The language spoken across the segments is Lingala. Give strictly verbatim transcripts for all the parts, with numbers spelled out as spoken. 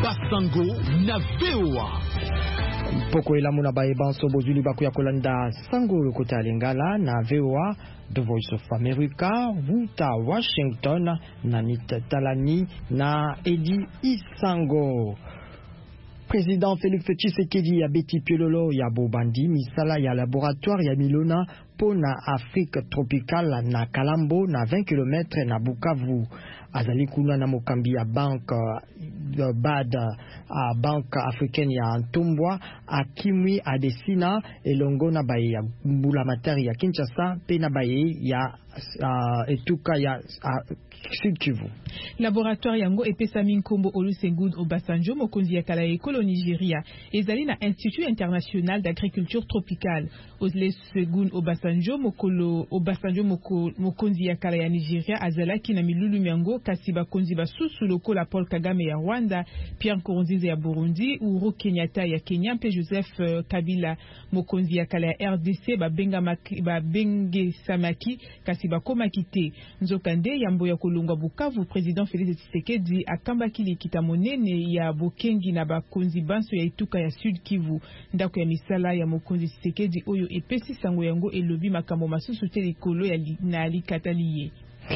Basango na V O A. Poko elamu na baebanso bozuli baku ya kolanda sango lokota lingala na V O A, The Voice of America, Wuta Washington, na Nita Talani na Edi Isango. Président Félix Tshisekedi ya beti piololo ya bobandi misala ya laboratoire ya Milona pona Afrique tropicale na Kalambo na vingt kilomètres na Bukavu. Azali kuna na mokambi ya bank uh, bad a uh, bank africaine ya Ntombwa akimwi adesina elongo na baye ya mbula matari ya Kinshasa pe na baye ya uh, etuka ya uh, Sud Kivu. Laboratoire yango epesa minkombo Olusegun Obasanjo mokonzi ya kala ekolo Nigeria ezali na Institut International d'Agriculture Tropicale. Olusegun Obasanjo mokolo Obasanjo moko, mokonzi ya kala ya Nigeria azalaki na milulu miango kasi bakonzi basusu lokola Paul Kagame ya Rwanda, Pierre Nkurunziza ya Burundi, Uhuru Kenyatta ya Kenya mpe Joseph uh, Kabila mokonzi ya kala ya R D C babenga maki, babenge samaki kasi bakoma kite nzokande yambo ya kolongwa Bukavu. Président Félix Tshisekedi akambaki likita monene ya bokengi na bakonzi banso ya ituka ya Sud Kivu ndako ya misala ya mokonzi Tshisekedi oyo epesi sango yango elobi makambo masusu te likolo ya li, na likataliye.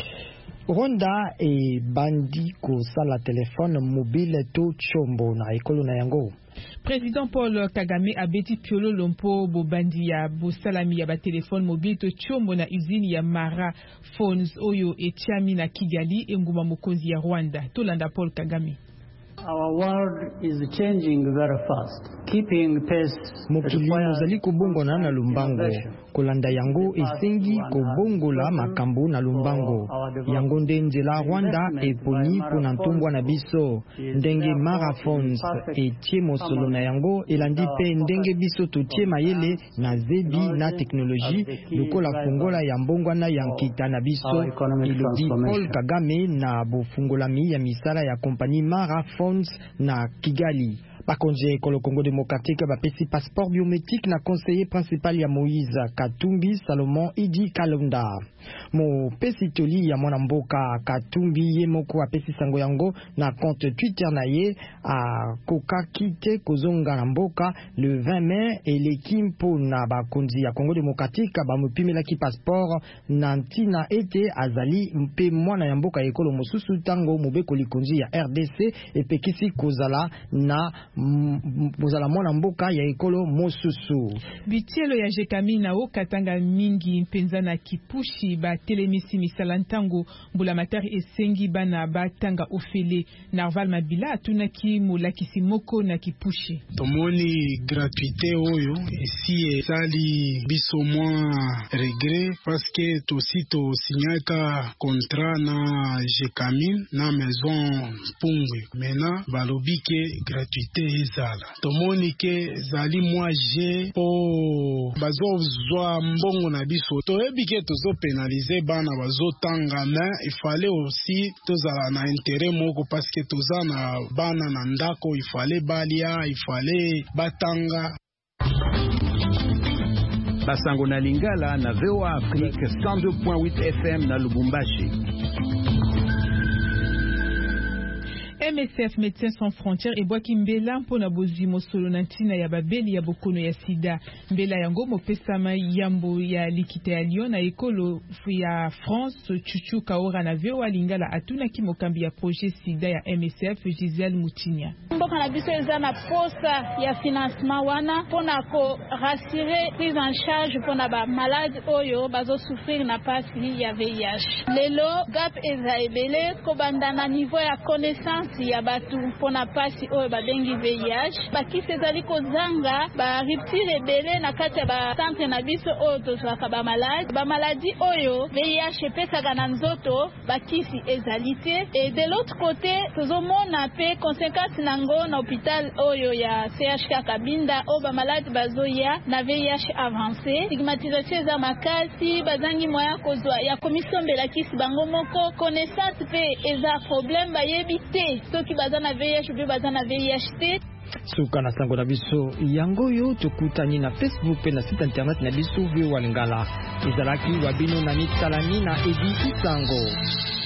Rwanda e bandi ko sala telefone mobile to chombo na ekolo na yango. Président Paul Kagame abeti piolo lompo bobandi ya bosalami ya ba telefone mobile to chombo na usine ya Mara Phones oyo etiami na Kigali enguma mokonzi ya Rwanda. Tolanda Paul Kagame. Our world is changing very fast. Keeping pace. Mokili mozali kobongola na lumbango. Kolanda yango esengi kobongola makambo na lumbango. Yango nde nzela Rwanda eponi pona ntombwa na biso. Ndenge Marathons etie mosolo na yango elandi pe ndenge biso totie mayele na zebi na teknoloji lokola fungola ya mbongwana ya nkita na biso. Ilobi Paul Kagame na bofungolami ya misala ya kompani Marathons na Kigali. Bakonje ekolo Congo démocratique bapesi passeport biométrique na conseiller principal ya Moïse Katumbi Salomon Idi Kalonda. Mo pesi toli ya mwana mboka Katumbi ye moko apesi sango yango na compte Twitter na ye a koka kite kozonga na mboka le vingt mai eleki mpo na bakonzi ya Congo démocratique bamopimela ki passeport na ntina ete azali mpe mwana ya mboka ekolo mosusu tango mobeko likonzi ya R D C epekisi kozala na mozala mwana mboka ya ekolo mosusu. Bitielo ya Jekami na o katanga mingi mpenza na kipushi ba telemisi misala ntango mbula matari esengi bana batanga ofele. Narval Mabila atunaki molakisi moko na kipushi. Tomoni gratuité oyo esi esali biso mwa regret parce que tosito signaka contrat na Jekami na maison Pungwe. Mena balobi ke gratuité ezala. Tomoni ke zali mwa je po bazo zwa mbongo na biso. Toyebi ke tozo penaliser bana bazo tanga mais il fallait aussi tozala na intérêt moko parce que toza na bana na ndako il fallait balia, il fallait batanga. Basango na Lingala na V O A Afrique cent deux point huit F M na Lubumbashi. M S F Médecins Sans Frontières et Boaki Mbela mpona bozwi mosolo na ntina ya babeli ya bokono ya sida. Mbela yango mopesama yambo ya likita ya Lyon na ekolo ya France Chuchu Kaora na V O A Lingala atunaki mokambi ya projet sida ya M S F Gisèle Moutinia. Mboka na biso eza na posa ya financement wana pona ko rassurer prise en charge pona ba malade oyo bazo souffrir na pasi ya V I H. Lelo gap eza ebele ko bandana niveau ya connaissance ya batu pona pasi oyo babengi V I H bakisi ezali kozanga ba rupture ebele na kati ya ba centre na biso oyo tozwaka ba malade ba maladie oyo V I H epesaka na nzoto bakisi ezali te. Et de l'autre côté tozomona pe conséquence nango na hôpital oyo ya C H K Kabinda oyo ba malade bazoya na V I H avancé stigmatisation eza makasi bazangi moya kozwa ya commission belakisi bango moko connaissance pe eza problème bayebi te soki bazana V I H pe bazana V I H te. Suka na sango na biso yango yo tokutani na Facebook pe na site internet na biso V O A Lingala. Izalaki wabino na mitalani na Edi Isango.